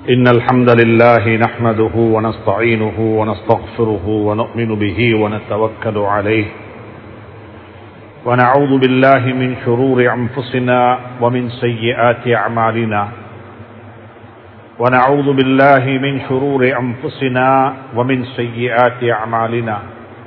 إن الحمد لله نحمده ونستعينه ونستغفره ونؤمن به ونتوكل عليه ونعوذ بالله من شرور أنفسنا ومن سيئات أعمالنا ونعوذ بالله من شرور أنفسنا ومن سيئات أعمالنا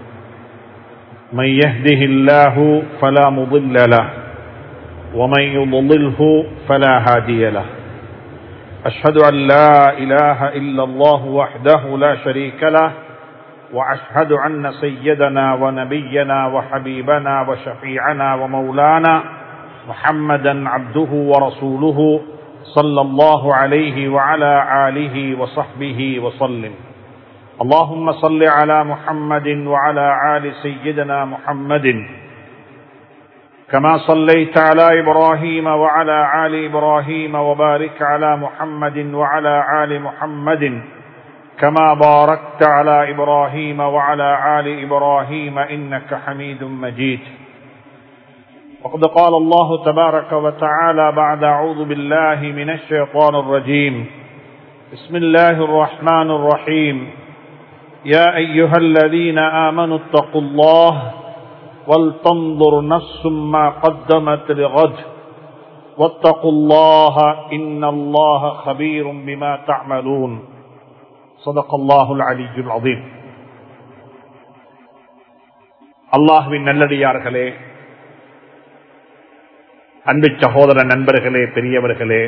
من يهده الله فلا مضل له ومن يضلله فلا هادي له أشهد أن لا إله إلا الله وحده لا شريك له وأشهد أن سيدنا ونبينا وحبيبنا وشفيعنا ومولانا محمدا عبده ورسوله صلى الله عليه وعلى آله وصحبه وسلم. اللهم صل على محمد وعلى آل سيدنا محمد كما صليت على إبراهيم وعلى آل إبراهيم وبارك على محمد وعلى آل محمد كما باركت على إبراهيم وعلى آل إبراهيم إنك حميد مجيد. وقد قال الله تبارك وتعالى بعد أعوذ بالله من الشيطان الرجيم بسم الله الرحمن الرحيم يا أيها الذين آمنوا اتقوا الله وَلْتَنْظُرْ نَفْسٌ مَا قَدَّمَتْ لِغَدٍ وَاتَّقُوا اللَّهَ إِنَّ اللَّهَ خَبِيرٌ بِمَا تَعْمَلُونَ. صدق الله العلي العظيم. அல்லாஹ்வின் நல்லடியார்களே, அன்பு சகோதர நண்பர்களே, பெரியவர்களே,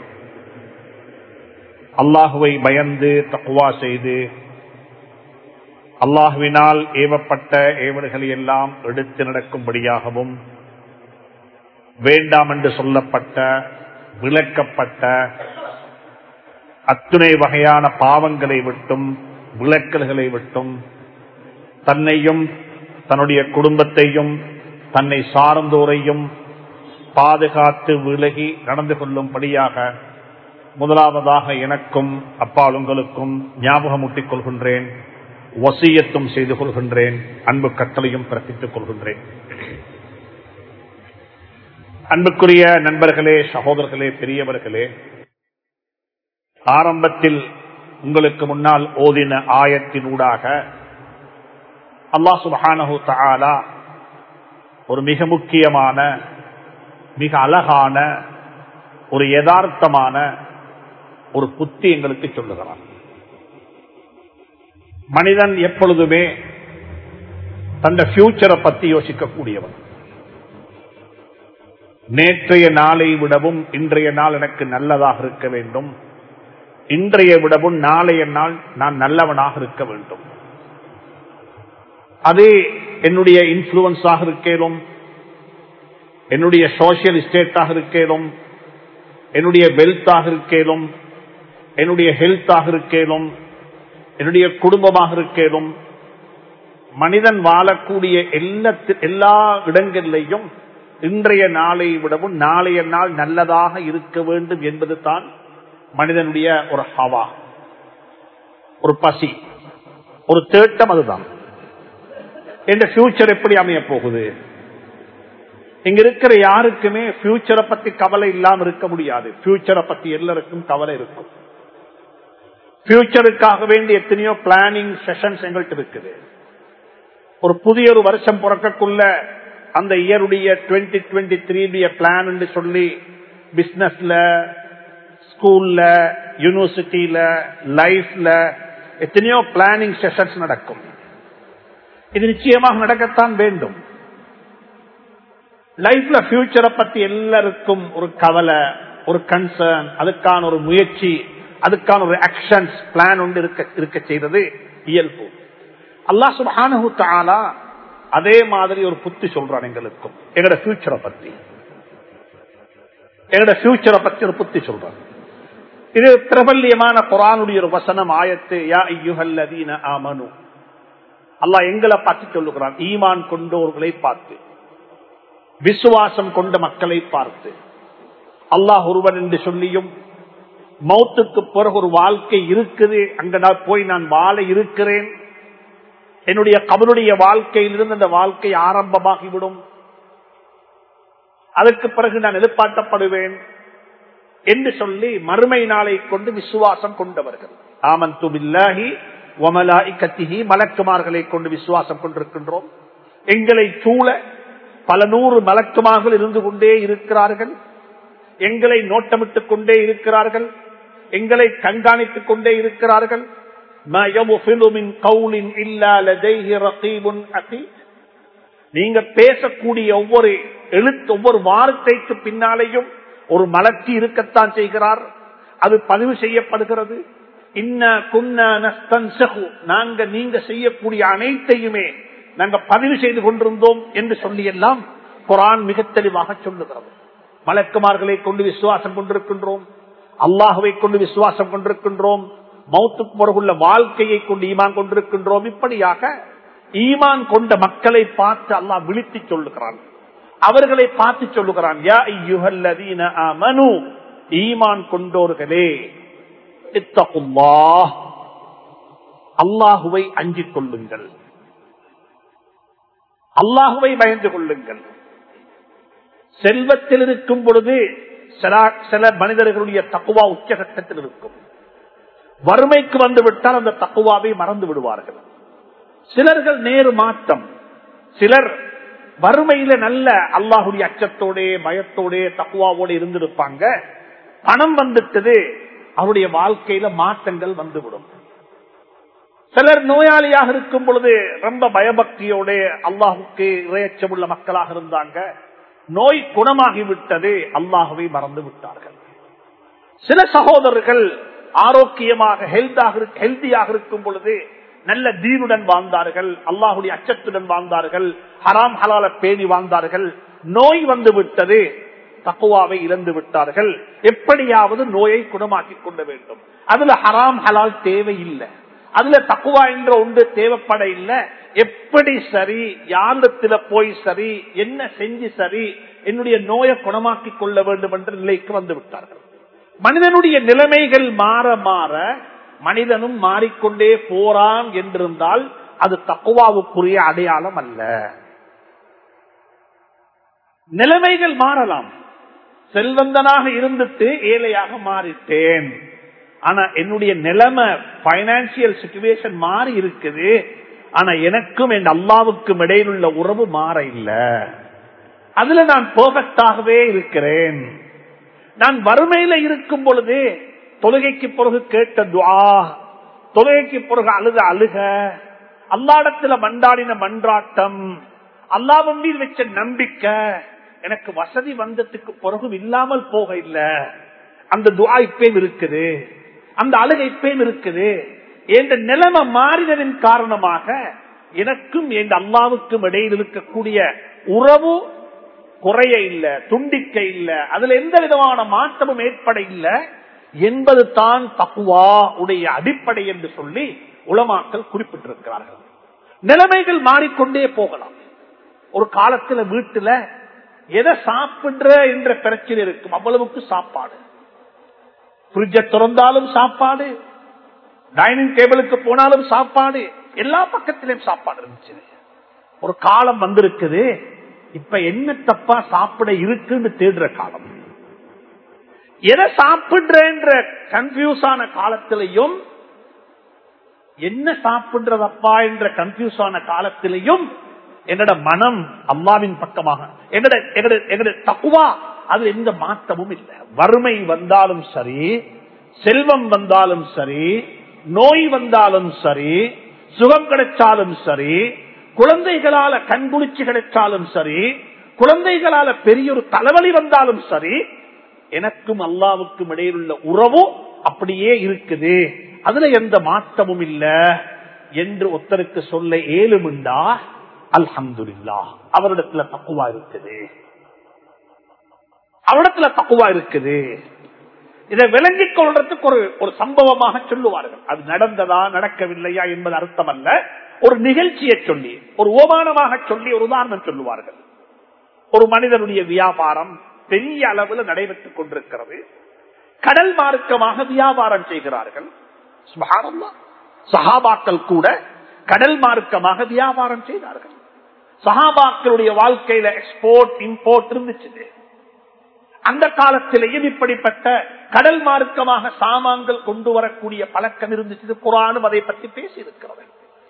அல்லாஹுவை பயந்து தக்வா செய்து அல்லாஹ்வினால் ஏவப்பட்ட ஏவல்களை எல்லாம் எடுத்து நடக்கும்படியாகவும், வேண்டாம் என்று சொல்லப்பட்ட விலக்கப்பட்ட அத்துணை வகையான பாவங்களை விட்டும் விலக்கல்களை விட்டும் தன்னையும் தன்னுடைய குடும்பத்தையும் தன்னை சார்ந்தோரையும் பாதுகாத்து விலகி நடந்து கொள்ளும்படியாக முதலாவதாக எனக்கும் அப்பால் உங்களுக்கும் ஞாபகமூட்டிக் கொள்கின்றேன், வசியத்தும் செய்து கொள்கின்றேன், அன்பு கட்டளையும் பிறப்பித்துக் கொள்கின்றேன். அன்புக்குரிய நண்பர்களே, சகோதரர்களே, பெரியவர்களே, ஆரம்பத்தில் உங்களுக்கு முன்னால் ஓதின ஆயத்தினூடாக அல்லாஹ் சுப்ஹானஹு தஆலா ஒரு மிக முக்கியமான, மிக அழகான, ஒரு யதார்த்தமான ஒரு புத்தி எங்களுக்கு சொல்லுகிறான். மனிதன் எப்பொழுதுமே தந்த ஃபியூச்சரை பத்தி யோசிக்கக்கூடியவன். நேற்றைய நாளை விடவும் இன்றைய நாள் எனக்கு நல்லதாக இருக்க வேண்டும், இன்றைய விடவும் நாளைய நாள் நான் நல்லவனாக இருக்க வேண்டும். அது என்னுடைய இன்ஃபுளுன்ஸாக இருக்கேனும், என்னுடைய சோசியல் ஸ்டேட்டாக இருக்கேனும், என்னுடைய வெல்த்தாக இருக்கேனும், என்னுடைய ஹெல்த்தாக இருக்கேனும், என்னுடைய குடும்பமாக இருக்கேனும், மனிதன் வாழக்கூடிய எல்லா இடங்களிலேயும் இன்றைய நாளை விடவும் நாளைய நாள் நல்லதாக இருக்க வேண்டும் என்பது தான் மனிதனுடைய ஒரு ஹவா, ஒரு பசி, ஒரு தேட்டம். அதுதான் இந்த ஃபியூச்சர் எப்படி அமைய போகுது. இங்க இருக்கிற யாருக்குமே ஃபியூச்சரை பத்தி கவலை இல்லாம இருக்க முடியாது. ஃபியூச்சரை பத்தி எல்லாருக்கும் கவலை இருக்கும். ஃபியூச்சருக்காக வேண்டிய எத்தனையோ பிளானிங் செஷன்ஸ் எங்கள்கிட்ட இருக்குது. ஒரு புதிய ஒரு வருஷம் பிறக்கக்குள்ள அந்த இயருடைய 2023 பிளான் என்று சொல்லி பிசினஸ்ல, ஸ்கூல்ல, யூனிவர்சிட்டியில, லைஃப்ல எத்தனையோ பிளானிங் செஷன்ஸ் நடக்கும். இது நிச்சயமாக நடக்கத்தான் வேண்டும். லைஃப்ல ஃபியூச்சரை பத்தி எல்லாருக்கும் ஒரு கவலை, ஒரு கன்சர்ன், அதுக்கான ஒரு முயற்சி, அதுக்கான ஒரு ஆக்ஷன்ஸ் பிளான் ஒன்று இருக்க செய்வது இயல்பு. அல்லாஹ் சுப்ஹானஹு தஆலா அதே மாதிரி ஒரு புத்தி சொல்றான் எங்களுக்கும். எங்களோட ஃபியூச்சரை பத்தி ஒரு புத்தி சொல்றான். இது பிரபல்யமான குர்ஆனுடைய ஒரு வசனம், ஆயத்து யா அய்யுஹல்லதீன ஆமனு. அல்லாஹ் எங்களை பார்த்து சொல்லுகிறான், ஈமான் கொண்டோர்களை பார்த்து, விசுவாசம் கொண்ட மக்களை பார்த்து. அல்லாஹ் ஒருவன் என்று சொல்லியும் மௌத்துக்கு பிறகு ஒரு வாழ்க்கை இருக்குது, அங்க நான் போய் நான் வாழ இருக்கிறேன், என்னுடைய கபருடைய வாழ்க்கையிலிருந்து அந்த வாழ்க்கை ஆரம்பமாகிவிடும், அதற்கு பிறகு நான் எழுப்பாட்டப்படுவேன், என்று சொல்லி மறுமை நாளை கொண்டு விசுவாசம் கொண்டவர்கள். ஆமன்து பில்லாஹி வ மலாயிகத்திஹி, மலக்குமார்களை கொண்டு விசுவாசம் கொண்டிருக்கின்றோம். எங்களை சூழ பல நூறு மலக்குமார்கள் இருந்து கொண்டே இருக்கிறார்கள். எங்களை நோட்டமிட்டுக் கொண்டே இருக்கிறார்கள். எங்களை கண்காணித்துக் கொண்டே இருக்கிறார்கள். நீங்க பேசக்கூடிய ஒவ்வொரு எழுத்து, ஒவ்வொரு வார்த்தைக்கு பின்னாலேயும் ஒரு மலக்கு இருக்கத்தான் செய்கிறார். அது பதிவு செய்யப்படுகிறது. நாங்க நீங்க செய்யக்கூடிய அனைத்தையுமே நாங்க பதிவு செய்து கொண்டிருந்தோம் என்று சொல்லி எல்லாம் குர்ஆன் மிக தெளிவாக சொல்லுகிறது. மலக்குமார்களை கொண்டு விசுவாசம் கொண்டிருக்கின்றோம், அல்லாஹுவை கொண்டு விசுவாசம் கொண்டிருக்கின்றோம், மௌத்துக்கு பிறகுள்ள வாழ்க்கையை கொண்டு ஈமான் கொண்டிருக்கின்றோம். இப்படியாக ஈமான் கொண்ட மக்களை பார்த்து அல்லாஹ் விழித்து சொல்லுகிறான், அவர்களை பார்த்து சொல்லுகிறான். யா அய்யுஹல்லதீன ஆமனூ, ஈமான் கொண்டோர்களே, இத்தகுல்லாஹ், அல்லாஹுவை அஞ்சிக் கொள்ளுங்கள், அல்லாஹுவை பயந்து கொள்ளுங்கள். செல்வத்தில் இருக்கும் பொழுது சில மனிதர்களுடைய தக்குவா உச்சகட்டத்தில் இருக்கும். வறுமைக்கு வந்துவிட்டால் அந்த தக்குவாவை மறந்து விடுவார்கள். சிலர்கள் நேரு மாற்றம், சிலர் வறுமையில நல்ல அல்லாஹுடைய அச்சத்தோட பயத்தோட தக்குவாவோட இருந்திருப்பாங்க. பணம் வந்துட்டது, அவருடைய வாழ்க்கையில மாற்றங்கள் வந்துவிடும். சிலர் நோயாளியாக இருக்கும் பொழுது ரொம்ப பயபக்தியோட அல்லாஹுக்கு இறையச்சமுள்ள மக்களாக இருந்தாங்க. நோய் குணமாகிவிட்டது, அல்லாஹுவை மறந்து விட்டார்கள். சில சகோதரர்கள் ஆரோக்கியமாக ஹெல்தியாக இருக்கும் பொழுது நல்ல தீனுடன் வாழ்ந்தார்கள், அல்லாஹுடைய அச்சத்துடன் வாழ்ந்தார்கள், ஹராம் ஹலால பேணி வாழ்ந்தார்கள். நோய் வந்து விட்டது, தக்குவாவை இழந்து விட்டார்கள். எப்படியாவது நோயை குணமாக்கிக் கொள்ள வேண்டும். அதுல ஹராம் ஹலால் தேவையில்லை, அதுல தக்குவா என்ற ஒன்று தேவைப்பட இல்லை. எப்படி சரி, யாரிடத்துல போய் சரி, என்ன செஞ்சு சரி, என்னுடைய நோயை குணமாக்கிக் கொள்ள வேண்டும் என்ற நிலைக்கு வந்து விட்டார்கள். மனிதனுடைய நிலைமைகள் மாற மாற மனிதனும் மாறிக்கொண்டே போறான் என்றிருந்தால் அது தக்குவாவுக்குரிய அடையாளம் அல்ல. நிலைமைகள் மாறலாம். செல்வந்தனாக இருந்துட்டு ஏழையாக மாறிட்டேன், ஆனா என்னுடைய நிலைமை பைனான்சியல் சிச்சுவேஷன் மாறி இருக்குது, ஆனா எனக்கும் என் அல்லாவுக்கும் இடையில் உள்ள உறவு மாற இல்ல. அதுல நான் பெர்ஃபெக்டாகவே இருக்கிறேன். நான் வறுமையில இருக்கும் பொழுது தொழுகைக்கு பிறகு கேட்ட துஆ, தொழுகைக்கு பிறகு அழுத அழுக, அல்லாஹ்விடத்துல மண்டாடின மன்றாட்டம், அல்லாஹ்வின் மீது வச்ச நம்பிக்கை எனக்கு வசதி வந்ததுக்கு பிறகு இல்லாமல் போக இல்ல. அந்த துஆ இப்பயும் இருக்குது, அந்த அழுகை இப்பயும் இருக்குது. என்ற நிலைமை மாறினதின் காரணமாக எனக்கும் என் அல்லாவுக்கும் இடையில் இருக்கக்கூடிய உறவு குறைய இல்ல, துண்டிக்க இல்ல, அதுல எந்த விதமான மாற்றமும் ஏற்பட இல்லை என்பது தான் தக்வா உடைய அடிப்படை என்று சொல்லி உலமாக்கள் குறிப்பிட்டிருக்கிறார்கள். நிலைமைகள் மாறிக்கொண்டே போகலாம். ஒரு காலத்துல வீட்டுல எதை சாப்பிடுற என்ற பிரச்சனை இருக்கும், அவ்வளவுக்கு சாப்பாடு, ஃப்ரிட்ஜை திறந்தாலும் சாப்பாடு, டைனிங் டேபிளுக்கு போனாலும் சாப்பாடு, எல்லா பக்கத்திலும் சாப்பாடு இருந்துச்சு. ஒரு காலம் வந்திருக்குது, இப்ப என்ன தப்பா சாப்பிட இருக்குன்னு தேடுற காலம். எதை சாப்பிடுற கன்ஃபியூஸ் ஆன காலத்திலையும், என்ன சாப்பிடுறதப்பா என்ற கன்ஃபியூஸ் ஆன காலத்திலையும் என்னோட மனம் அல்லாவின் பக்கமாக, எங்கட தக்குவா அது எந்த மாற்றமும் இல்லை. வறுமை வந்தாலும் சரி, செல்வம் வந்தாலும் சரி, நோய் வந்தாலும் சரி, சுகம் கிடைச்சாலும் சரி, குழந்தைகளால கண்குளிர்ச்சி கிடைச்சாலும் சரி, குழந்தைகளால பெரிய ஒரு தலைவலி வந்தாலும் சரி, எனக்கும் அல்லாவுக்கும் இடையில் உள்ள உறவு அப்படியே இருக்குது, அதுல எந்த மாற்றமும் இல்ல என்று ஒருத்தருக்கு சொல்ல ஏழுமுண்டா, அல்ஹம்துலில்லாஹ் அவரிடத்துல தக்குவா இருக்குது, அவரிடத்துல தக்குவா இருக்குது. இதை விளங்கிக் கொள்றதுக்கு ஒரு சம்பவமாக சொல்லுவார்கள். அது நடந்ததா நடக்கவில்லையா என்பது அர்த்தம் அல்ல. ஒரு நிகழ்ச்சியை சொல்லி, ஒரு ஓமானமாக சொல்லி ஒரு உதாரணம் சொல்லுவார்கள். ஒரு மனிதனுடைய வியாபாரம் பெரிய அளவில் நடைபெற்றுக் கொண்டிருக்கிறது. கடல் மார்க்கமாக வியாபாரம் செய்கிறார்கள். சுப்ஹானல்லாஹ், சஹாபாக்கள் கூட கடல் மார்க்கமாக வியாபாரம் செய்தார்கள். சஹாபாக்களுடைய வாழ்க்கையில எக்ஸ்போர்ட் இம்போர்ட் இருந்துச்சு. அந்த காலத்திலேயும் இப்படிப்பட்ட கடல் மார்க்கமாக சாமான்கள் கொண்டு வரக்கூடிய பழக்கம் இருந்துச்சு. குர்ஆனும் அதை பற்றி பேசி இருக்கிறது.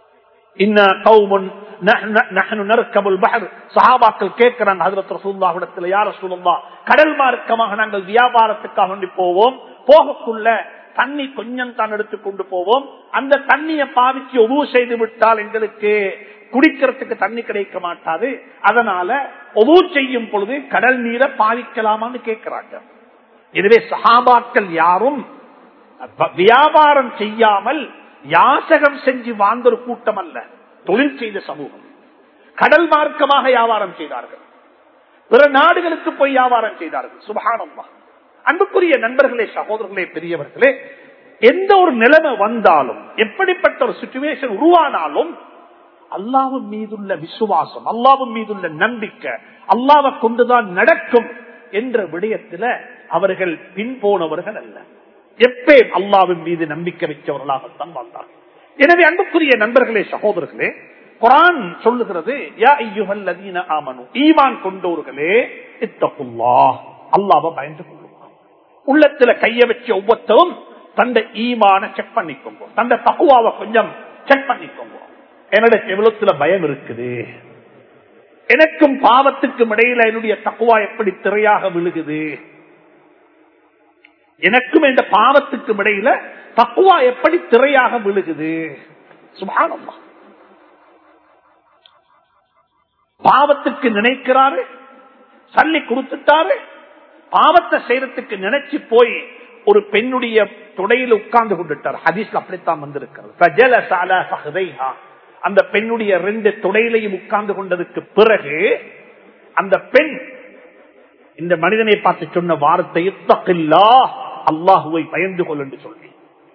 சஹாபாக்கள் கேட்கிறாங்க ஹஜ்ரத் ரசூலுல்லாஹி இடத்துல, யா ரசூலுல்லாஹ், கடல் மார்க்கமாக நாங்கள் வியாபாரத்துக்காக வேண்டி போவோம், போகக்குள்ள தண்ணி கொஞ்சம் தான் எடுத்துக்கொண்டு போவோம், அந்த தண்ணியை பாவிச்சு உது செய்து விட்டால் எங்களுக்கு குடிக்கிறதுக்கு தண்ணி கிடைக்க மாட்டாது, அதனால உது செய்யும் பொழுது கடல் நீரை பாவிக்கலாமான்னு கேட்கிறாங்க. எனவே சஹாபாக்கள் யாரும் வியாபாரம் செய்யாமல் யாசகம் செஞ்சு வாழ்ந்த ஒரு கூட்டம் அல்ல, தொழில் செய்த சமூகம். கடல் மார்க்கமாக வியாபாரம் செய்தார்கள், பிற நாடுகளுக்கு போய் வியாபாரம் செய்தார்கள். சுப்ஹானல்லாஹ். அன்புக்குரிய நண்பர்களே, சகோதரர்களே, பெரியவர்களே, எந்த ஒரு நிலைமை வந்தாலும், எப்படிப்பட்ட ஒரு சிச்சுவேஷன் உருவானாலும், அல்லாஹ்வின் மீதுள்ள விசுவாசம், அல்லாஹ்வின் மீதுள்ள நம்பிக்கை, அல்லாஹ்வை கொண்டுதான் நடக்கும் என்ற விடயத்தில் அவர்கள் பின்போனவர்கள் அல்ல. எப்பயும் அல்லாஹ்வின் மீது நம்பிக்கை வைத்தவர்களாகத்தான் வாழ்ந்தார்கள். எனவே அன்புக்குரிய நண்பர்களே, சகோதரர்களே, குர்ஆன் சொல்லுகிறது, யா அய்யுஹல்லதீன ஆமனு, ஈமான் கொண்டோர்களே, இத்தகுல்லாஹ், அல்லாஹ்வை பயந்து கொள்ளுங்க. உள்ளத்துல கைய வச்சு ஒவ்வொருத்தரும் தந்த ஈமான செக் பண்ணிக்கோங்க, தந்த தக்வாவை கொஞ்சம் செக் பண்ணிக்கோங்க. என்னுடைய எவ்வளவுல பயம் இருக்குது, எனக்கும் பாவத்துக்கும் இடையில என்னுடைய தக்வா எப்படி திரையாக விழுகுது, எனக்கும் இந்த பாவத்துக்கும் இடையில தக்வா எப்படி திரையாக விழுகுது. சுப்ஹானல்லாஹ். பாவத்துக்கு நினைக்கிறாரு, சல்லி கொடுத்துட்டாரு, பாவத்தை செய்யறதுக்கு நினைச்சு போய் ஒரு பெண்ணுடைய தொடையில உட்கார்ந்து கொண்டுட்டார். ஹதீஸ்ல அப்படித்தான் வந்திருக்கிறது. அந்த பெண்ணுடைய 2 தொடையிலையும் உட்கார்ந்து கொண்டதுக்கு பிறகு அந்த பெண் இந்த மனிதனை பார்த்து சொன்ன வார்த்தை, இத்தகில்லாஹ், அல்லாஹுவை பயந்து கொள் என்று சொல்லி.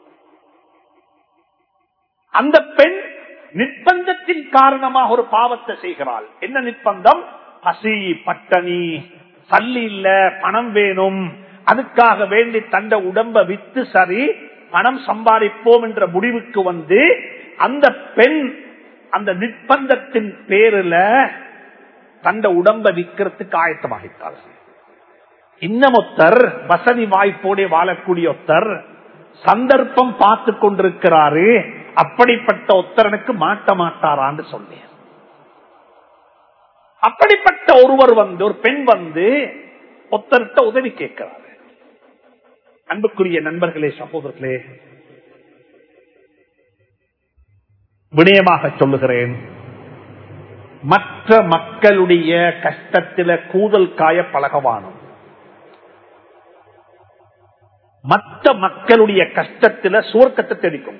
அந்த பெண் நிர்பந்தத்தின் காரணமாக ஒரு பாவத்தை செய்கிறாள். என்ன நிர்பந்தம்? பசி, பட்டணி, சல்லி இல்ல, பணம் வேணும், அதுக்காக வேண்டி தந்த உடம்ப வித்து சரி பணம் சம்பாதிப்போம் என்ற முடிவுக்கு வந்து அந்த பெண் அந்த நிர்பந்தத்தின் பேரில் தந்த உடம்ப விற்கிறதுக்கு ஆயத்தமாகிட்டார். இன்னமொத்தர் வசதி வாய்ப்போட வாழக்கூடிய ஒருத்தர் சந்தர்ப்பம் பார்த்து கொண்டிருக்கிறாரு, அப்படிப்பட்ட ஒத்தரனுக்கு மாட்ட மாட்டாரான்னு சொன்னேன். அப்படிப்பட்ட ஒருவர் வந்து, ஒரு பெண் வந்து ஒத்தர்கிட்ட உதவி கேட்கிறார். அன்புக்குரிய நண்பர்களே, சகோதரர்களே, வினயமாக சொல்லுகிறேன், மற்ற மக்களுடைய கஷ்டத்தில கூதல் காய பழகவானும், மற்ற மக்களுடைய கஷ்டத்தில சுவர்க்கத்தை தேடிக்கும்.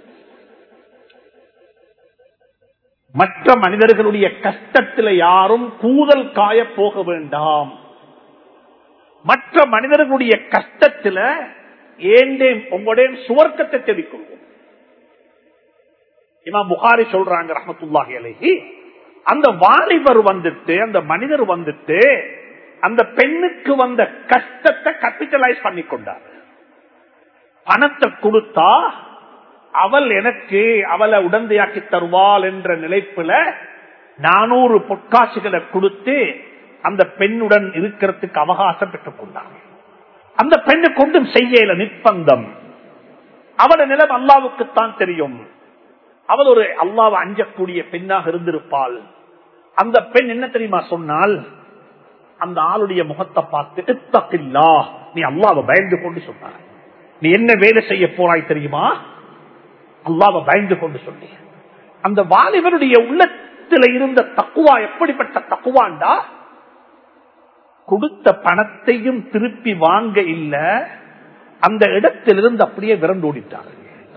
மற்ற மனிதர்களுடைய கஷ்டத்தில் யாரும் கூதல் காய போக வேண்டாம். மற்ற மனிதர்களுடைய கஷ்டத்தில் ஏண்டேன் உங்களுடைய சுவர்க்கத்தை தேடிக்கொள்வோம். இமாம் புகாரி சொல்றாங்க ரஹ்மத்துல்லாஹி அலைஹி, அந்த வாலிபர் வந்துட்டு, அந்த மனிதர் வந்துட்டு அந்த பெண்ணுக்கு வந்த கஷ்டத்தை கேபிட்டலைஸ் பண்ணி கொண்டார். பணத்தை கொடுத்தா அவள் எனக்கு அவளை உடந்தையாக்கி தருவாள் என்ற நிலைப்புல 400 பொற்காசுகளை கொடுத்து அந்த பெண்ணுடன் இருக்கிறதுக்கு அவகாசம் பெற்றுக் கொண்டார். அந்த பெண்ணு கொண்டும் செய்யல, நிர்பந்தம். அவளோட நிலம் அல்லாவுக்குத்தான் தெரியும். அவள் ஒரு அல்லாவை அஞ்சக்கூடிய பெண்ணாக இருந்திருப்பாள். அந்த பெண் என்ன தெரியுமா சொன்னால், அந்த ஆளுடைய முகத்தை பார்த்து, இத்தகில்லாஹ், நீ அல்லாவை பயந்து கொண்டு சொன்னார். நீ என்ன வேலை செய்ய போறாய் தெரியுமா? அல்லாவை பயந்து கொண்டு சொல்லி. அந்த வாலிபருடைய உள்ளத்தில் இருந்த தக்குவா எப்படிப்பட்ட தக்குவாண்டா, கொடுத்த பணத்தையும் திருப்பி வாங்க இல்ல, அந்த இடத்திலிருந்து அப்படியே விரண்டோடிட்டார்.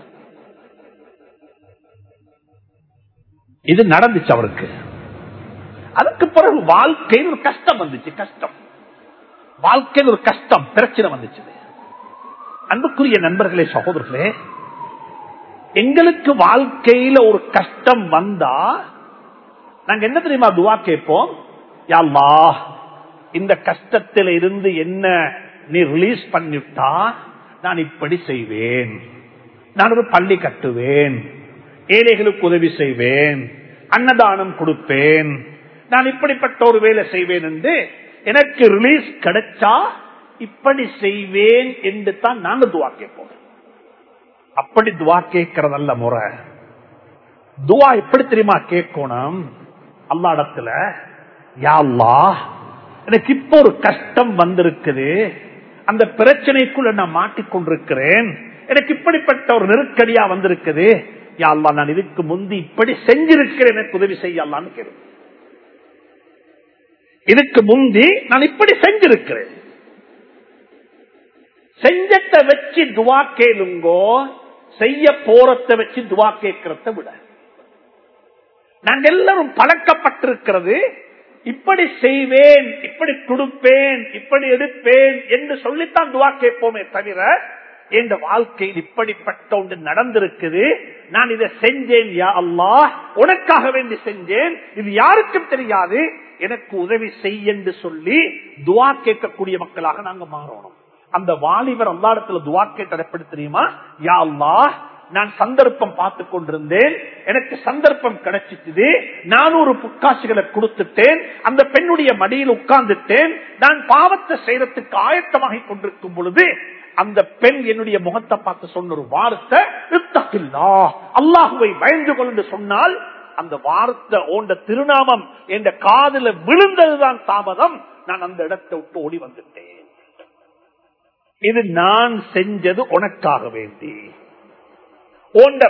இது நடந்துச்சு அவருக்கு. அதுக்கு பிறகு வாழ்க்கையில் ஒரு கஷ்டம் வந்துச்சு. கஷ்டம், வாழ்க்கையில் ஒரு கஷ்டம், பிரச்சனை வந்துச்சு. அன்புக்குரிய நண்பர்களே, சகோதரர்களே, எங்களுக்கு வாழ்க்கையில ஒரு கஷ்டம் வந்தா நாங்க என்ன தெரியுமா துவா கேட்போம்? யா அல்லாஹ், இந்த கஷ்டத்தில இருந்து என்ன நீ ரிலீஸ் பண்ணிவிட்டா நான் இப்படி செய்வேன், நான் ஒரு பள்ளி கட்டுவேன், ஏழைகளுக்கு உதவி செய்வேன், அன்னதானம் கொடுப்பேன், நான் இப்படிப்பட்ட ஒரு வேலை செய்வேன் என்று எனக்கு ரிலீஸ் கிடைச்சா இப்படி செய்வேன் என்று தான் நாங்க துவா கேட்போம். அப்படி துவா கேட்கறதல்ல முறை. துவா எப்படி தெரியுமா கேட்கணும்? அல்லாஹ் இடத்துல, யா அல்லாஹ், எனக்கு இப்ப ஒரு கஷ்டம் வந்திருக்குது, அந்த பிரச்சனைக்குள்ள நான் மாட்டிக்கொண்டிருக்கிறேன், எனக்கு இப்படிப்பட்ட ஒரு நெருக்கடியா வந்திருக்குது, யா அல்லாஹ் நான் இதுக்கு முந்தி இப்படி செஞ்சிருக்கிறேன், எனக்கு உதவி செய்ய அல்லான்னு கேளு. இதுக்கு முந்தி நான் இப்படி செஞ்சிருக்கிறேன். செஞ்சத்தை வச்சு துவா கேளுங்கோ, செய்ய போறத வச்சு துவா கேட்கறத விட. நாங்க எல்லாரும் பழக்கப்பட்டிருக்கிறது இப்படி செய்வேன், இப்படி கொடுப்பேன், இப்படி எடுப்பேன் என்று சொல்லித்தான் துவா கேட்போமே தவிர, என் வாழ்க்கையில் இப்படிப்பட்ட ஒன்று நடந்திருக்குது, நான் இதை செஞ்சேன் யா அல்லாஹ், உனக்காக வேண்டி செஞ்சேன், இது யாருக்கும் தெரியாது, எனக்கு உதவி செய் என்று சொல்லி துவா கேட்கக்கூடிய மக்களாக நாங்க மாறணும். அந்த வாலிபர் அல்லாஹ்விடத்துல துவா கேட்டது எப்படி தெரியுமா? யா அல்லாஹ், நான் சந்தர்ப்பம் பார்த்து கொண்டிருந்தேன், எனக்கு சந்தர்ப்பம் கிடைச்சிட்டு, 400 புக்காசிகளை கொடுத்துட்டேன், அந்த பெண்ணுடைய மடியில் உட்கார்ந்துட்டேன், நான் பாவத்தை செய்யறதுக்கு ஆயத்தமாக கொண்டிருக்கும் பொழுது அந்த பெண் என்னுடைய முகத்தை பார்த்து சொன்ன ஒரு வார்த்தை, இத்தகில்லாஹ், அல்லாஹ்வை பயந்து கொள் என்று சொன்னால், அந்த வார்த்தை ஓண்ட திருநாமம் என்ற காதுல விழுந்ததுதான் தாமதம். நான் அந்த இடத்தை விட்டு ஓடி வந்துட்டேன். இது நான் செஞ்சது உனக்காக வேண்டி, ஓண்ட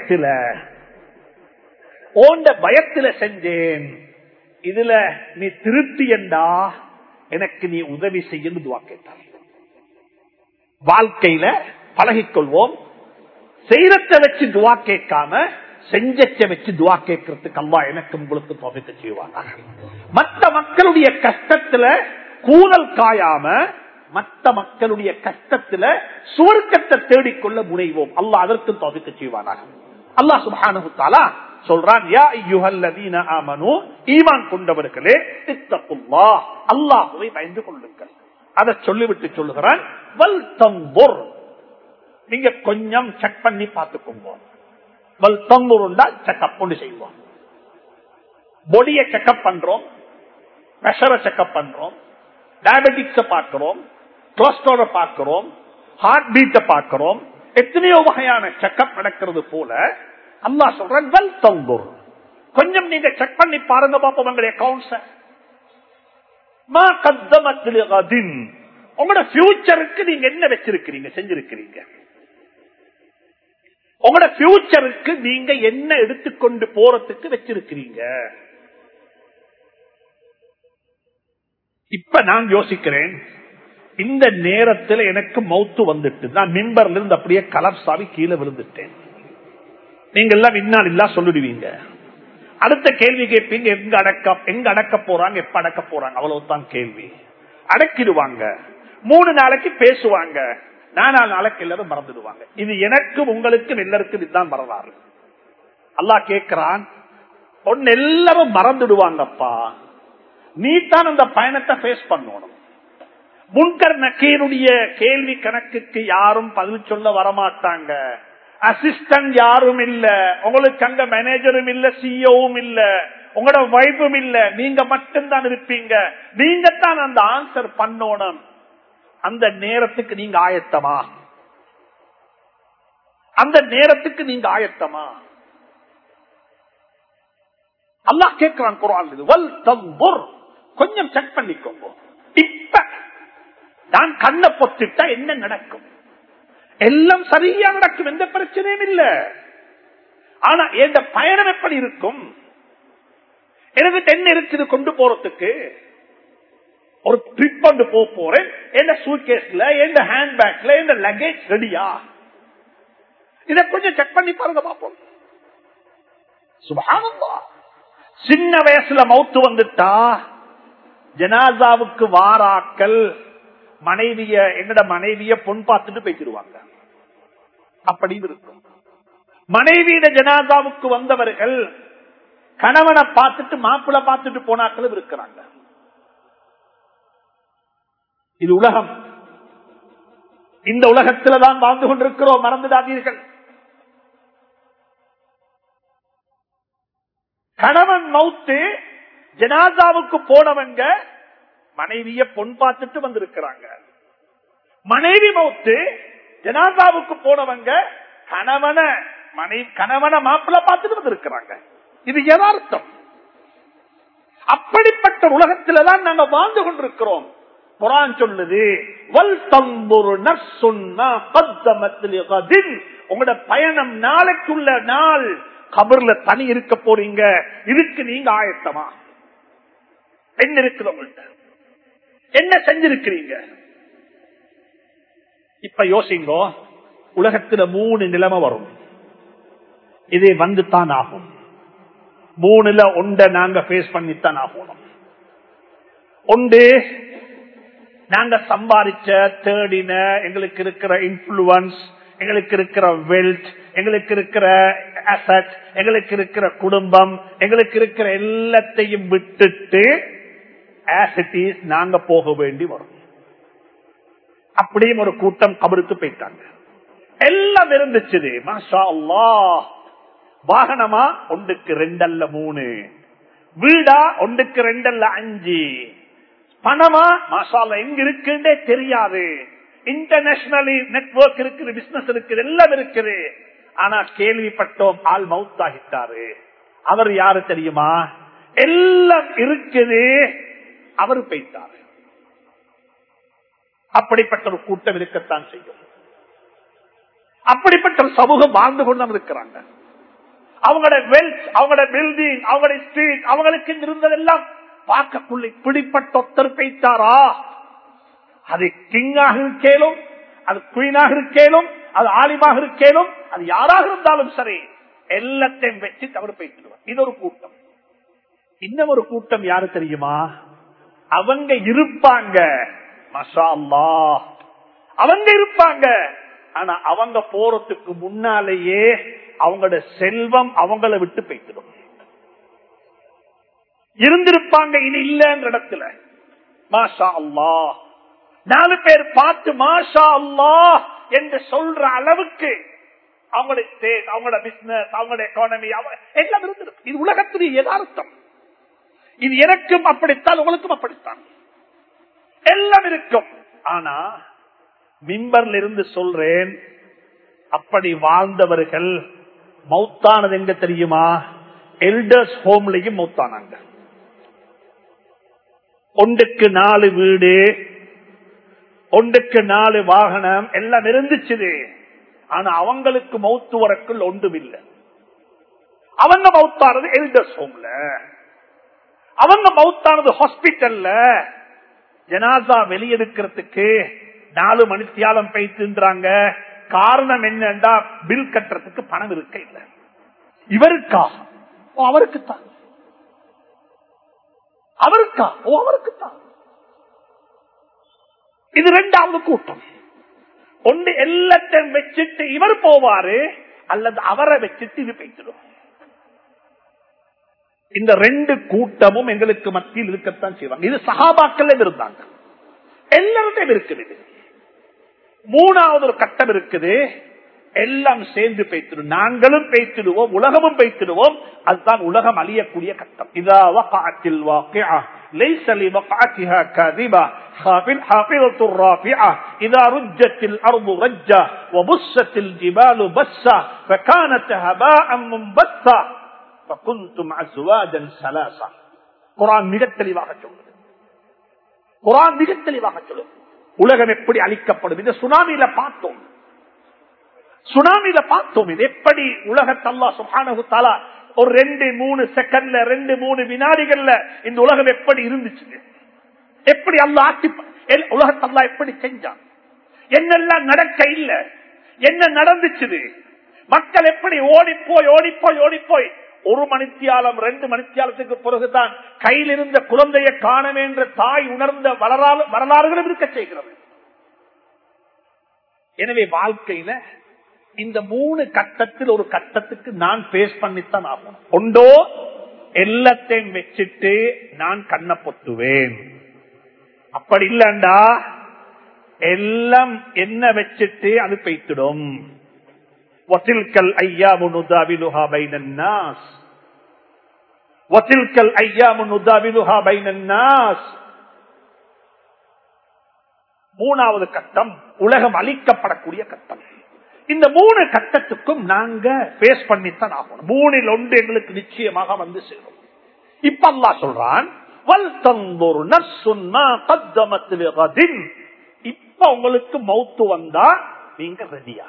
பயத்தில செஞ்சேன், இதுல நீ திருப்தி என்றா எனக்கு நீ உதவி செய்ய துவா கேட்டார். வாழ்க்கையில பழகிக்கொள்வோம், செய்யறத வச்சு துவா கேட்காம செஞ்சத்தை வச்சு துவா கேட்கறதுக்கு அல்லாஹ் எனக்கு உங்களுக்கு தௌஃபீக் செய்வாங்க. மற்ற மக்களுடைய கஷ்டத்துல கூனல் காயாம, மற்ற மக்களுடைய கஷ்டத்துல சுவர்க்கத்தை தேடிக்கொள்ள முனைவோம். அல்லாஹ் அதற்கு தௌஃபீக் செய்வானாக. அல்லாஹ் சுப்ஹானஹு வ தஆலா சொல்றான், யா அய்யுஹல்லதீன ஆமனூ, ஈமான் கொண்டவர்களே, இத்தகுல்லாஹ், அல்லாஹ்வை பயந்து கொள்ளுங்கள். அதை சொல்லிவிட்டு சொல்லுகிறான், வல் தன்துர், நீங்க கொஞ்சம் செக் பண்ணி பார்த்துக்கோங்க. வல் தன்துர் என்றால் செக்அப் கொண்டு செய்வோம். பாடியை செக்அப் பண்றோம், பிரஷரை செக்அப் பண்றோம், டயபெட்டிக்ஸ பார்க்கிறோம், கொலஸ்ட்ரால பார்க்கிறோம், ஹார்ட் பீட்ட பார்க்கிறோம், எத்தனையோ வகையான செக்அப் நடக்கிறது போல அல்லாஹ் சொல்றான், வல் தன்துர், கொஞ்சம் நீங்க செக் பண்ணி பாருங்க பாப்போம் உங்களுடைய அக்கவுண்ட்ஸ். மா கத்தமத் லிகதின், உங்களோட ஃபியூச்சருக்கு நீங்க என்ன வச்சிருக்கிறீங்க, செஞ்சிருக்கிறீங்க, உங்களோட ஃபியூச்சருக்கு நீங்க என்ன எடுத்துக்கொண்டு போறதுக்கு வச்சிருக்கிறீங்க. இப்ப நான் யோசிக்கிறேன், இந்த நேரத்தில் எனக்கு மௌத்து வந்துட்டு, நான் மிம்பர்ல இருந்து அப்படியே கலப்சாவி கீழே விழுந்துட்டேன். நீங்க எல்லாம் இன்னால் இல்லா சொல்லிடுவீங்க. அடுத்த கேள்வி கேட்பீங்க, எங்க அடக்க போறாங்க, எப்ப அடக்க போறாங்க, அவ்வளவுதான் கேள்வி. அடக்கிடுவாங்க, 3 நாளைக்கு பேசுவாங்க, 4 நாளைக்கு எல்லாரும் மறந்துடுவாங்க. இது எனக்கும் உங்களுக்கும் எல்லாருக்கும் இதுதான் வரலாறு. அல்லாஹ் கேட்கிறான், ஒன்னு எல்லாரும் மறந்துடுவாங்கப்பா, நீ தான் அந்த பயணத்தை பேஸ் பண்ணணும். முன்கர் நக்கீருடைய கேள்வி கணக்குக்கு யாரும் பதில் சொல்ல வரமாட்டாங்க. அசிஸ்டன்ட் யாரும் இல்ல, உங்களுக்கு அங்க மேனேஜரும் இல்ல, சிஇஓவும் இல்ல, உங்களோட வைஃபும் இல்ல, நீங்க மட்டும்தான் இருப்பீங்க. நீங்க தான் அந்த ஆன்சர் பண்ணணும். அந்த நேரத்துக்கு நீங்க ஆயத்தமா? அந்த நேரத்துக்கு நீங்க ஆயத்தமா? அல்லாஹ் கேட்கிறான் குர்ஆன்ல, வல் தன்துர், கொஞ்சம் செக் பண்ணிக்கோங்க. இப்ப நான் கண்ணை பொத்திட்டா என்ன நடக்கும்? எல்லாம் சரியா நடக்கும், எந்த பிரச்சனையும் இல்ல. ஆனா எந்த பயணம் எப்படி இருக்கும்? எனக்கு என்ன இருக்குது கொண்டு போறதுக்கு? ஒரு ட்ரிப் கொண்டு போறேன், எந்த சூட்கேஸ்ல, எந்த ஹேண்ட்பேக்ல, எந்த லக்கேஜ் ரெடியா? இத கொஞ்சம் செக் பண்ணி பாருங்க பாப்போம். சுப்ஹானல்லாஹ், சின்ன வயசுல மௌத்து வந்துட்டா ஜனாசாவுக்கு வாராக்கள் எங்கட மனைவிய பொன் பார்த்துட்டு போய்க்கிடுவாங்க. அப்படி இருக்கும். மனைவியிட ஜனாசாவுக்கு வந்தவர்கள் கணவனை பார்த்துட்டு மாப்பிள்ளை பார்த்துட்டு போனாக்களும் இருக்கிறாங்க. இது உலகம். இந்த உலகத்தில் தான் வாழ்ந்து கொண்டிருக்கிறோம், மறந்துடாதீர்கள். கணவன் மௌத்து, ஜனாசாவுக்கு போனவங்க மனைவிய பொன் பார்த்துட்டு வந்திருக்கிறாங்க. மனைவி மௌத்து, ஜனாசாவுக்கு போனவங்க கணவன மாப்பிள்ள பார்த்துட்டு வந்திருக்கிறாங்க. இது யதார்த்தம். அப்படிப்பட்ட உலகத்தில்தான் நாங்க வாழ்ந்து கொண்டிருக்கிறோம். குர்ஆன் சொல்லுது, வல் தன்துரு நஃப்சுன் மா கத்தமத் லிகதின். உங்களோட பயணம் நாளைக்குள்ள நாள். கபர்ல தனி இருக்க போறீங்க, இதுக்கு நீங்க ஆயத்தமா? என்ன இருக்குது உங்கள்ட்ட? என்ன செஞ்சிருக்கிறீங்க? இப்ப யோசிங்க, உலகத்துல 3 நிலைமை வரும். இது வந்துதான் ஆகும். 3ல ஒன்றை நாங்க பேஸ் பண்ணித்தான் ஆகணும். ஒன்று, நாங்க சம்பாதிச்ச தேடின எங்களுக்கு இருக்கிற இன்ஃபுளுவன்ஸ், எங்களுக்கு இருக்கிற வெல்த், எங்களுக்கு இருக்கிற அசட், எங்களுக்கு இருக்கிற குடும்பம், எங்களுக்கு இருக்கிற எல்லாத்தையும் விட்டுட்டு as it is நாங்க போக வேண்டி வரும். அப்படியும் ஒரு கூட்டம் கபருக்கு போயிட்டாங்க. எல்லாம் இருந்துச்சு, மாஷா அல்லாஹ். வாகனமா 1க்கு 2 அல்ல 3, வீடா 1க்கு 2 அல்ல 5, பணமா மாஷா அல்லாஹ் எங்க இருக்குன்னே தெரியாது. இன்டர்நேஷனலி நெட்வொர்க் இருக்குது, பிசினஸ் இருக்குது, எல்லாம் இருக்குது. ஆனா கேள்விப்பட்டோம், ஆள் மவுத் ஆகிட்டாரு. அவர் யாரு தெரியுமா? எல்லாம் இருக்குது, அவர் போயிட்டாரு. அப்படிப்பட்ட ஒரு கூட்டம் இருக்கத்தான் செய்யும். அப்படிப்பட்ட ஒரு சமூகம் வாழ்ந்து கொண்டு இருக்கிறாங்க. அவங்களோட வெல்த், அவங்களோட பில்டிங், அவங்களோட ஸ்ட்ரீட், அவங்களுக்கு இருந்ததெல்லாம் பார்க்கக்குள்ள இப்படிப்பட்ட ஒருத்தர் போயிட்டாரா? அது கிங்காக இருக்கேலும், அது குயினாக இருக்கேலும், அது ஆலிமாக இருக்கேலும், அது யாராக இருந்தாலும் சரி, எல்லாத்தையும் வச்சு அவர் போயிட்டுருவார். இது ஒரு கூட்டம். இன்னும் ஒரு கூட்டம் யாரு தெரியுமா? அவங்க இருப்பாங்க, மாஷா அல்லாஹ், அவங்க இருப்பாங்க. ஆனா அவங்க போறதுக்கு முன்னாலேயே அவங்களோட செல்வம் அவங்கள விட்டு போயிடும். இருந்திருப்பாங்க, இனி இல்லைன்ற இடத்துல. மாஷா அல்லாஹ், 4 பேர் பார்த்து மாஷா அல்லாஹ் என்று சொல்ற அளவுக்கு அவங்களுடைய ஸ்டேட், அவங்களோட பிசினஸ், அவங்களோட எக்கானமி எல்லாம் இருந்திருக்கு. இது உலகத்துடைய யதார்த்தம். இது எனக்கும் அப்படித்தான், உங்களுக்கும் அப்படித்தான், எல்லாம் இருக்கும். ஆனா மிம்பர்ல இருந்து சொல்றேன், அப்படி வாழ்ந்தவர்கள் மௌத்தானது எங்க தெரியுமா? எல்டர்ஸ் ஹோம்லயும் மௌத்தானாங்க. 1க்கு 4 வீடு, 1க்கு 4 வாகனம், எல்லாம் இருந்துச்சு. ஆனா அவங்களுக்கு மௌத்து வரக்குள் ஒன்றும் இல்லை. அவங்க மௌத்தானது எல்டர்ஸ் ஹோம்ல, அவங்க மௌத்தானது ஹாஸ்பிட்டல்ல. ஜனாசா வெளியெடுக்கிறதுக்கு 4 மணித்தியாலம் போயிட்டுன்றாங்க. காரணம் என்னன்னா, பில் கட்டுறதுக்கு பணம் இருக்க இல்லை. இவருக்கா? அவருக்குத்தான். அவருக்கா? அவருக்குத்தான். இது 2வது கூட்டம். ஒன்று எல்லாத்தையும் வச்சுட்டு இவர் போவாரு, அல்லது அவரை வச்சுட்டு இது போயிடும். இந்த 2 கூட்டமும் எங்களுக்கு மத்தியில் இருக்கத்தான் செய்வாங்க. இது சஹாபாக்கள் இருந்தாங்க, எல்லார்ட்டையும் இருக்குது. 3வது ஒரு கட்டம் இருக்குது, எல்லாம் சேர்ந்து பேய்த்திடும். நாங்களும் பேய்த்திடுவோம், உலகமும் பேய்த்திடுவோம். அதுதான் உலகம் அழியக்கூடிய கட்டம். இதா வகஅத்தில் வாகிஅ லைஸ லிவகஅத்திஹா காதிபா ஹாஃபில் ஹாஃபிலத்துர் ராஃபிஅ இதா ருஜ்ஜத்தில் அர்து ரஜ்ஜா வபுஸ்ஸத்தில் ஜிபாலு பஸ்ஸா ஃபகானத் ஹபாஅன் முன்பஸ்ஸா ஃபகுன்தும் அஸ்வாஜன் ஸலாஸா. குர்ஆன் மிக தெளிவாக சொல்லுது. குர்ஆன் மிக தெளிவாக சொல்லுது. உலகம் எப்படி அழிக்கப்படும். இந்த சுனாமியில பார்த்தோம். சுனாமியில பார்த்தோம் இது எப்படி உலகத்தை அல்லாஹ் சுப்ஹானஹு தஆலா ஒரு 2-3 செகண்ட்ல 2-3 வினாடிகள்ல இந்த உலகம் எப்படி இருந்துச்சு, எப்படி அல்லாஹ் ஆட்சி உலகத்தை அல்லாஹ் எப்படி செஞ்சான், என்னெல்லாம் நடக்க இல்ல, என்ன நடந்துச்சு, மக்கள் எப்படி ஓடிப்போய் ஓடிப்போய் ஓடிப்போய் 1 மணித்தியாலம் 2 மணித்தியாலத்துக்கு பிறகுதான் கையில் இருந்த குழந்தையை காண என்ற தாய் உணர்ந்த வரலாறுகளும் இருக்க செய்கிறது. எனவே வாழ்க்கையில இந்த 3 கட்டத்தில் ஒரு கட்டத்துக்கு நான் பேஸ் பண்ணித்தான் ஆகணும். ஒன்றோ எல்லாத்தையும் வச்சுட்டு நான் கண்ணை பொத்துவேன், அப்படி இல்லண்டா எல்லாம் என்ன வச்சுட்டு அது பெய்த்திடும். வதில்கல் ஐயாமு நுதாவிலுஹா பைனன் நாஸ், வதில்கல் ஐயாமு நுதாவிலுஹா பைனன் நாஸ். மூணாவது கட்டம் உலகம் அழிக்கப்படக்கூடிய கட்டம். இந்த 3 கட்டத்துக்கும் நாங்க பேஸ் பண்ணித்தான் ஆகணும். 3ல் 1 எங்களுக்கு நிச்சயமாக வந்து சேரும். இப்ப அல்லாஹ் சொல்றான், இப்ப உங்களுக்கு மௌத்து வந்தா நீங்க ரெடியா?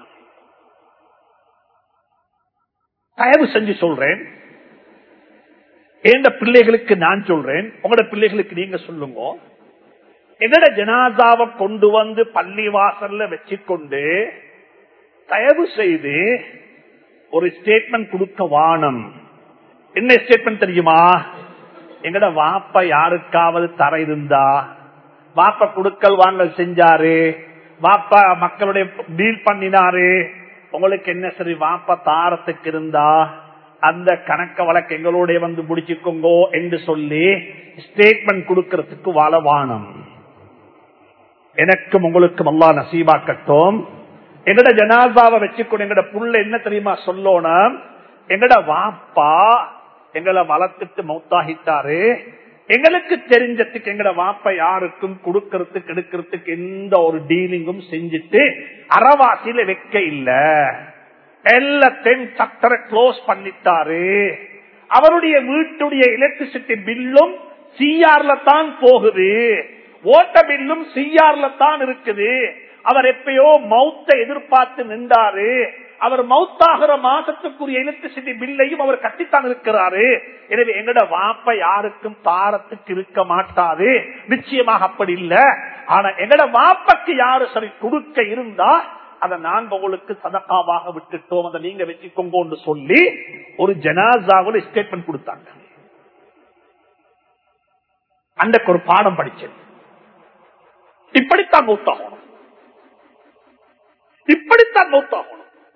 தயவு செஞ்சு சொல்றேன், எந்த பிள்ளைகளுக்கு நான் சொல்றேன், உங்களோட பிள்ளைகளுக்கு நீங்க சொல்லுங்க. என்னோட ஜனாதாவை கொண்டு வந்து பள்ளி வாசல்ல வச்சுக்கொண்டு தயவு செய்து ஒரு ஸ்டேட்மெண்ட் கொடுக்க வானம். என்ன ஸ்டேட்மெண்ட் தெரியுமா? எங்கட வாப்ப யாருக்காவது தர இருந்தா, வாப்ப குடுக்கல் வாங்கல் செஞ்சாரு, வாப்பா மக்களுடைய டீல் பண்ணினாரு, உங்களுக்கு என்ன சரி வாப்ப தாரத்துக்கு இருந்தா அந்த கணக்க வழக்கு எங்களோட வந்து முடிச்சுக்கோங்கோ என்று சொல்லி ஸ்டேட்மெண்ட் கொடுக்கறதுக்கு வாழவானம். எனக்கும் உங்களுக்கும் அல்லாஹ் நசீபாக்கட்டும். எங்கட ஜனாசாவை வச்சுக்கொண்டு எங்கட புள்ள என்ன தெரியுமா சொல்லணும், எங்கட வாப்பா எங்களை வளர்த்துட்டு மௌத்தாகிட்டாரு, எங்களுக்கு தெரிஞ்சதுக்கு எங்கட வாப்பா யாருக்கும் கொடுக்கறதுக்கு எடுக்கிறதுக்கு எந்த ஒரு டீலிங்கும் செஞ்சுட்டு அறவாசியில வைக்க இல்ல, எல்லாத்தையும் சட்டரை க்ளோஸ் பண்ணிட்டாரு, அவருடைய வீட்டுடைய எலக்ட்ரிசிட்டி பில்லும் சிஆர்ல தான் போகுது, ஓட்ட பில்லும் சிஆர்ல தான் இருக்குது, அவர் எப்பயோ மௌத்தை எதிர்பார்த்து நின்றாரு, அவர் மௌத்தாகிற மாசத்துக்குரிய எலக்ட்ரிசிட்டி பில்லையும் அவர் கட்டித்தான் இருக்கிறாரு, எனவே எங்கட வாப்ப யாருக்கும் தாரத்துக்கு இருக்க மாட்டாது, நிச்சயமாக அப்படி இல்ல. ஆனா எங்கட வாப்பக்கு யாரு சரி கொடுக்க இருந்தா அதை நாங்க உங்களுக்கு சதகாவாக விட்டுட்டோம், அதை நீங்க வச்சுக்கோங்க சொல்லி ஒரு ஜனாசாவோட ஸ்டேட்மெண்ட் கொடுத்தாங்க. அன்றைக்கு ஒரு பாடம் படிச்சேன். இப்படித்தான் மௌத்தாகணும், இப்படித்தான் மௌத்தாகணும்.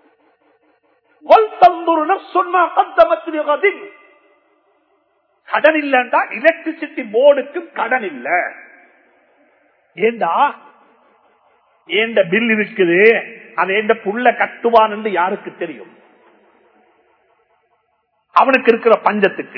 கடன் இல்லண்டா எலக்ட்ரிசிட்டி போர்டுக்கு கடன் இல்ல. ஏண்டா ஏண்ட பில் இருக்குது, அது எந்த புள்ள கட்டுவான் என்று யாருக்கு தெரியும்? அவனுக்கு இருக்கிற பஞ்சத்துக்கு.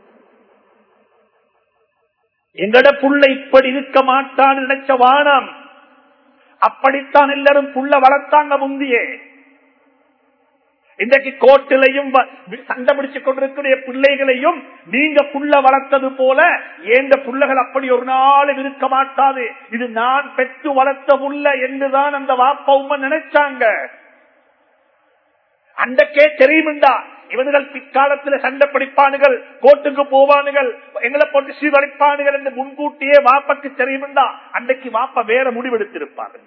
எங்கட புள்ள இப்படி இருக்க மாட்டான்னு நினைச்ச வானம். அப்படித்தான் எல்லாரும் புள்ள வளர்த்தாங்க முந்தியே. இன்றைக்கு கோட்டிலையும் சண்டை பிடிச்சுக் கொண்டிருக்கிற பிள்ளைகளையும் நீங்க புள்ள வளர்த்தது போல ஏந்த புள்ளைகள் அப்படி ஒரு நாள் இருக்க மாட்டாது, இது நான் பெற்று வளர்த்த புள்ள என்றுதான் அந்த வாப்பா உம்மா நினைச்சாங்க. அன்றைக்கே தெரியும்டா இவர்கள் பிற்காலத்தில் சண்டை பிடிப்பானுகள், கோட்டுக்கு போவானுகள், எங்களை போட்டு சீரழிப்பானுகள் என்று முன்கூட்டியே வாப்பாக்கு தெரியும்டா அன்றைக்கு வாப்பா வேற முடிவெடுத்திருப்பார்கள்.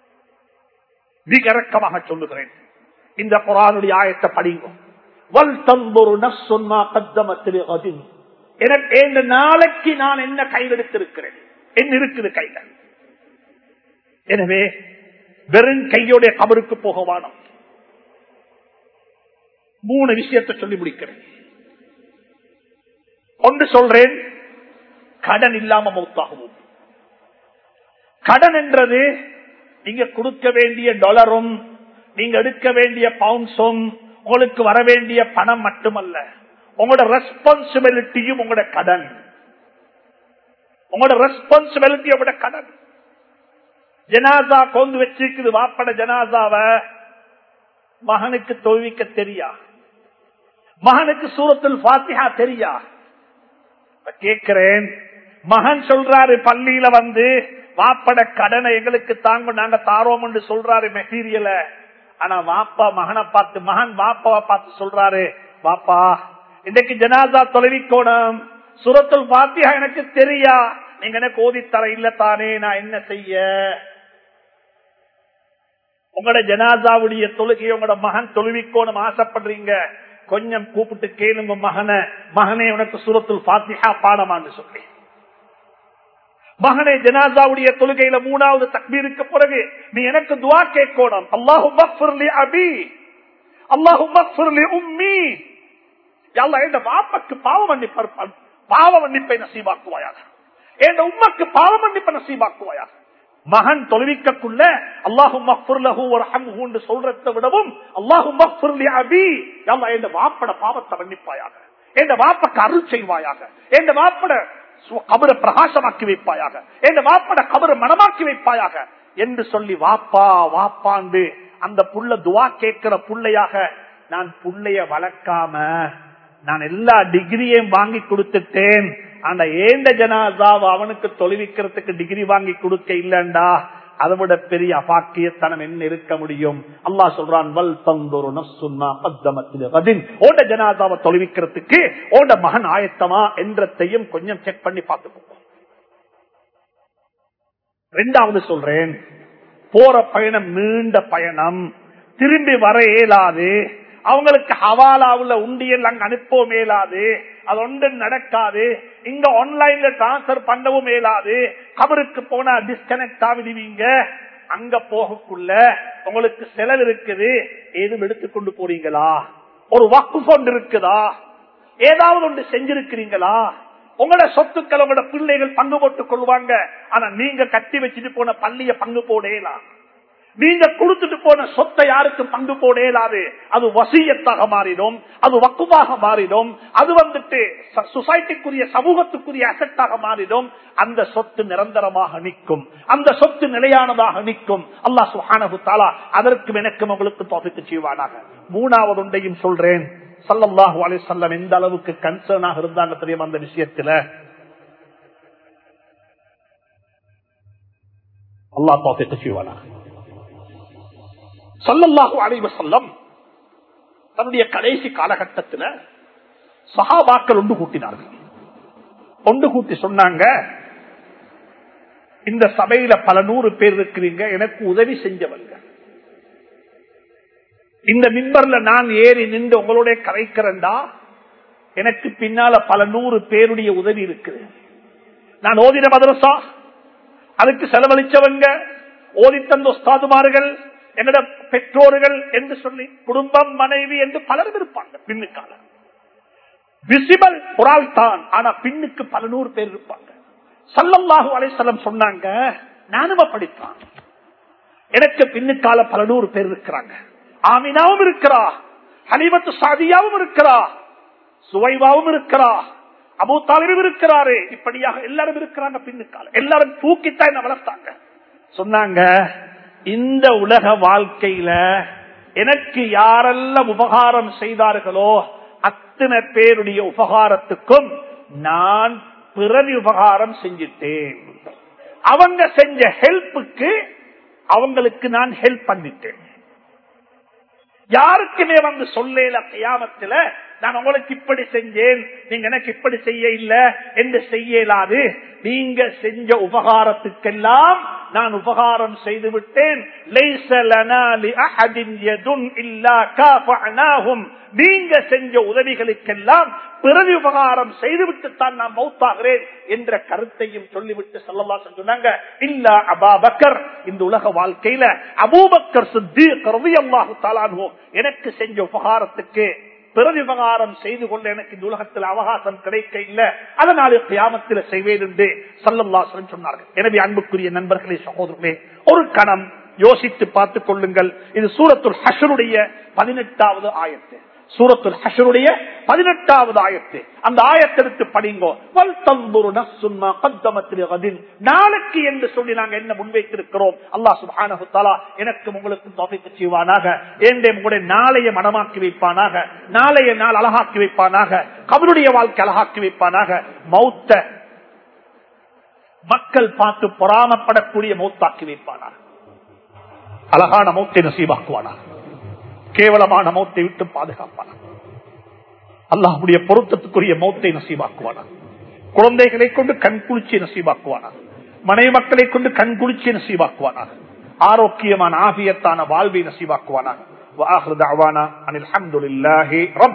இறக்கமாக சொல்லுகிறேன், இந்த குர்ஆனுடைய ஆயத்தை படிங்க. நாளைக்கு நான் என்ன கையெடுத்திருக்கிறேன், என்ன இருக்குது கையில. எனவே வெறும் கையோடைய கபருக்கு போக வேணும். 3 விஷயத்தை சொல்லி முடிக்கிறேன். ஒன்று சொல்றேன், கடன் இல்லாம மௌத்தாகவும். கடன் என்றது நீங்க கொடுக்க வேண்டிய டாலரும் நீங்க எடுக்க வேண்டிய பவுன்ஸும் உங்களுக்கு வர வேண்டிய பணம் மட்டுமல்ல, உங்களோட ரெஸ்பான்சிபிலிட்டியும் உங்களோட கடன். உங்களோட ரெஸ்பான்சிபிலிட்டி உங்களோட கடன். ஜனாசா கொண்டு வச்சிருக்குது, வாப்பட ஜனாசாவ மகனுக்கு தொழுவிக்க தெரியா, மகனுக்கு சூரத்துல் ஃபாத்திஹா தெரியா. கேட்கிறேன், மகன் சொல்றாரு பள்ளியில வந்து வாப்பட கடனை எங்களுக்கு தாங்க, நாங்க தாரோம் என்று சொல்றாரு மெட்டீரியல. ஆனா வாப்பா மகனை பார்த்து, மகன் வாப்பாவை பார்த்து சொல்றாரு, வாப்பா இன்றைக்கு ஜனாசா தொலைவிக்கோணும், சூரத்துல் ஃபாத்திஹா எனக்கு தெரியா, நீங்க எனக்கு ஓதித்தர இல்ல தானே, நான் என்ன செய்ய? உங்களோட ஜனாசாவுடைய தொழுகையை உங்களோட மகன் தொழுவிக்கோணும் ஆசைப்படுறீங்க, கொஞ்சம் கூப்பிட்டு கேளுங்க மகனை, மகனே உனக்கு சூரத்துல் ஃபாத்திஹா பாடமான்னு சொல்லி. மகனே ஜனாசாவுடைய தொழுகையில 3வது தக்பீருக்கு பிறகு நீ எனக்கு துஆ கேட்கணும், அல்லாஹும்ம ஃபிர் லி அபி, அல்லாஹும்ம ஃபிர் லி உம்மி, யா அல்லாஹ் என் வாப்பக்கு பாவ மன்னிப்பை நசீபாக்குவாயாக, என் உம்மக்கு பாவ மன்னிப்பை நசீபாக்குவாயாக. மகன் தொழுவிக்கக்குள்ள அல்லாஹும்ம ஃபிர் லஹு வர்ஹம்ஹு என்று சொல்றதை விடவும் அல்லாஹும்ம ஃபிர் லி அபி, யா அல்லாஹ் என் வாப்பட பாவத்தை மன்னிப்பாயாக, என் வாப்பக்கு அருள் செய்வாயாக, என் வாப்பட கபரை பிரகாசமாக்கி வைப்பாயாக, என் வாப்பட கபரை மனமாக்கி வைப்பாயாக. என்று சொல்லி வாப்பா வாப்பாண்டு அந்த புள்ள துவா கேட்கிற புள்ளையாக நான் புள்ளைய வளர்க்காம நான் எல்லா டிகிரியும் வாங்கி கொடுத்துட்டேன், ஆனா ஏண்ட ஜனாசாவை அவனுக்கு தொழுவிக்கிறதுக்கு டிகிரி வாங்கி கொடுக்க இல்லண்டா, அதை விட பெரிய அபாக்கியத்தனம் என்ன இருக்க முடியும்? அல்லாஹ் சொல்றான், வல் தந்துரு நஃப்சுன்னா கத்தமத் லிகதின். ஓட ஜனாசாவை தொழுவிக்கிறதுக்கு ஓட மகன் ஆயத்தமா என்றதையும் கொஞ்சம் செக் பண்ணி பார்த்துக்கோ. ரெண்டாவது சொல்றேன், போற பயணம் நீண்ட பயணம், திரும்பி வர இயலாது, அவங்களுக்கு ஹவாலாவுல உண்டியல் அங்க அனுப்பவும் இயலாது, அது ஒன்று நடக்காது, இங்க ஆன்லைன்ல டிரான்ஸ்பர் பண்ணவும் இயலாது, கபருக்கு போனா டிஸ்கனெக்ட் ஆகிடுவீங்க, அங்க போகக்குள்ள உங்களுக்கு செலவு இருக்குது, ஏதும் எடுத்துக்கொண்டு போறீங்களா? ஒரு வக்ஃப் ஃபண்ட் இருக்குதா? ஏதாவது ஒன்று செஞ்சிருக்கிறீங்களா? உங்களோட சொத்துக்கள் உங்களோட பிள்ளைகள் பங்கு போட்டுக் கொள்வாங்க, ஆனா நீங்க கட்டி வச்சுட்டு போன பள்ளிய பங்கு போடலாம், நீங்க கொடுத்துட்டு போன சொத்தை யாருக்கும் பங்கு போடலாது, அது வசியத்தாக மாறிடும், அது வக்குவாக மாறிடும், அது வந்துட்டு சொசைட்டிக்குரிய சமூகத்துக்குரிய அசெட்டாக மாறிடும். அந்த சொத்து நிரந்தரமாக நிற்கும், அந்த சொத்து நிலையானதாக நிற்கும். அல்லாஹ் சுப்ஹானஹு தஆலா அதற்கு எனக்கும் உங்களுக்கு தௌஃபீக் செய்வானாக. மூணாவது ஒன்றையும் சொல்றேன், ஸல்லல்லாஹு அலைஹி வஸல்லம் எந்த அளவுக்கு கன்சர்னாக இருந்தாங்க தெரியும் அந்த விஷயத்துல. அல்லாஹ் தௌஃபீக் செய்வானாக. ஸல்லல்லாஹு அலைஹி வஸல்லம் தன்னுடைய கடைசி காலகட்டத்தில் சஹாபாக்கள் ஒன்று கூட்டினார்கள். ஒன்று கூட்டி சொன்னாங்க, இந்த சபையில பல 100 பேர் இருக்கிறீங்க, எனக்கு உதவி செஞ்சவங்க, இந்த மிம்பர்ல நான் ஏறி நின்று உங்களோட கரைக்கிறேன்டா, எனக்கு பின்னால பல 100 பேருடைய உதவி இருக்குது. நான் ஓதின மதரசா, அதுக்கு செலவழிச்சவங்க, ஓதித்தந்த உஸ்தாதுமார்கள், என்னோட பெற்றோர்கள் என்று சொல்லி குடும்பம் மனைவி என்று பலரும் இருப்பாங்க. பின்னுக்கால விசிபிள் ஒரு ஆள் தான், ஆனா பின்னுக்கு பல 100 பேர் இருப்பாங்க. ஸல்லல்லாஹு அலைஹி வஸல்லம் சொன்னாங்க, நானும் அப்படித்தான், எனக்கு பின்னுக்கால பல 100 பேர் இருக்கிறாங்க. ஆமினாவும் இருக்கிறா, ஹலீமத்து சாதியாவும் இருக்கிறா, சுவைவாவும் இருக்கிறா, அபூ தாலிபும் இருக்கிறாரு, இப்படியாக எல்லாரும் இருக்கிறாங்க. பின்னுக்கால எல்லாரும் தூக்கித்தான் என்ன வளர்த்தாங்க. சொன்னாங்க, இந்த உலக வாழ்க்கையில எனக்கு யாரெல்லாம் உபகாரம் செய்தார்களோ அத்தனை பேருடைய உபகாரத்துக்கும் நான் பிறவி உபகாரம் செஞ்சிட்டேன். அவங்க செஞ்ச ஹெல்ப்புக்கு அவங்களுக்கு நான் ஹெல்ப் பண்ணிட்டேன். யாருக்குமே வந்து சொல்லல கியாமத்துல நான் உங்களுக்கு இப்படி செஞ்சேன், நீங்க எனக்கு இப்படி செய்ய இல்ல என்று செய்யலாது. நீங்க செஞ்ச உபகாரத்துக்கெல்லாம் நான் உபகாரம் செய்து விட்டேன். நீங்க செஞ்ச உதவிகளுக்கெல்லாம் பிறகு உபகாரம் செய்துவிட்டுத்தான் நான் மௌத்தாகிறேன் என்ற கருத்தையும் சொல்லிவிட்டு ஸல்லல்லாஹு அலைஹி வஸல்லம் சொன்னாங்க, இல்லா அபூபக்கர், இந்த உலக வாழ்க்கையில அபூபக்கர் சித்தீக் ரலியல்லாஹு தஆலா அன்ஹு எனக்கு செஞ்ச உபகாரத்துக்கு பிறகு விவகாரம் செய்து கொள்ள எனக்கு இந்த உலகத்தில் அவகாசம் கிடைக்க இல்லை, அதனால கியாமத்தில் செய்வேன் என்று ஸல்லல்லாஹு அலைஹி வஸல்லம் சொன்னார்கள். எனவே அன்புக்குரிய நண்பர்களே, சகோதரர்களே, ஒரு கணம் யோசித்து பார்த்துக் கொள்ளுங்கள். இது சூரத்துல் ஹஷ்ருடைய 18வது ஆயத்து. சூரத்துல் ஹஷ்ருடைய 18வது ஆயத்து. அந்த ஆயத்தெடுத்து படிங்கோ. வல் தன்துரு நஃப்சுன் மா கத்தமத் லிகதின். நாளைக்கு என்று சொல்லி நாங்க என்ன முன்வைத்திருக்கிறோம், அல்லாஹ் சுப்ஹானஹு வ தஆலா எனக்கும் உங்களுக்கு தௌஃபீக் செய்வானாக. ஏண்டே உங்களுடைய நாளைய மனமாக்கி வைப்பானாக, நாளைய நாள் அழகாக்கி வைப்பானாக, கபருடைய வாழ்க்கை அழகாக்கி வைப்பானாக. மௌத்த மக்கள் பார்த்து பொறாமப்படக்கூடிய மௌத்தாக்கி வைப்பானாக. அழகான மௌத்தை நசீபாக்குவானாக. கேவலமான மௌத்தை விட்டு பாதுகாப்பானாக. அல்லாஹ்வுடைய பொருத்தத்துக்குரிய மௌத்தை நசீபாக்குவானாக. குழந்தைகளை கொண்டு கண் குளிர்ச்சி நசீபாக்குவானாக. மனைவி மக்களை கொண்டு கண் குளிர்ச்சி நசீபாக்குவானாக. ஆரோக்கியமான ஆபியத்தான வாழ்வை நசீபாக்குவானாக. வஆகிரு தஅவானா அனில் ஹம்துலில்லாஹி ரப்